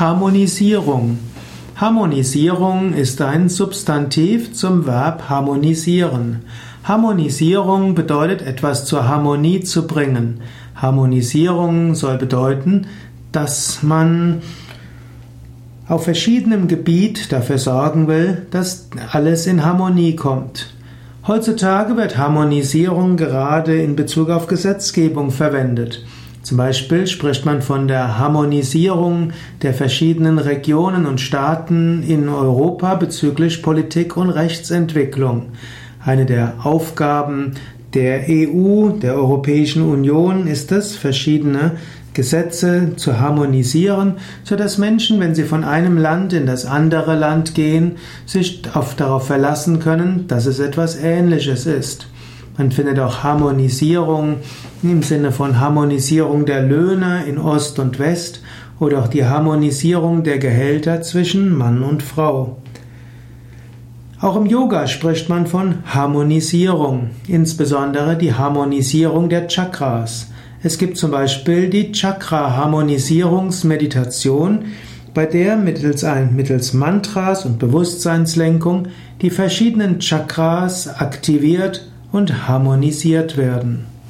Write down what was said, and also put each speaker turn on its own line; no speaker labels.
Harmonisierung. Harmonisierung ist ein Substantiv zum Verb harmonisieren. Harmonisierung bedeutet, etwas zur Harmonie zu bringen. Harmonisierung soll bedeuten, dass man auf verschiedenem Gebiet dafür sorgen will, dass alles in Harmonie kommt. Heutzutage wird Harmonisierung gerade in Bezug auf Gesetzgebung verwendet. Zum Beispiel spricht man von der Harmonisierung der verschiedenen Regionen und Staaten in Europa bezüglich Politik und Rechtsentwicklung. Eine der Aufgaben der EU, der Europäischen Union, ist es, verschiedene Gesetze zu harmonisieren, sodass Menschen, wenn sie von einem Land in das andere Land gehen, sich darauf verlassen können, dass es etwas Ähnliches ist. Man findet auch Harmonisierung im Sinne von Harmonisierung der Löhne in Ost und West oder auch die Harmonisierung der Gehälter zwischen Mann und Frau. Auch im Yoga spricht man von Harmonisierung, insbesondere die Harmonisierung der Chakras. Es gibt zum Beispiel die Chakra-Harmonisierungsmeditation, bei der mittels Mantras und Bewusstseinslenkung die verschiedenen Chakras aktiviert und harmonisiert werden.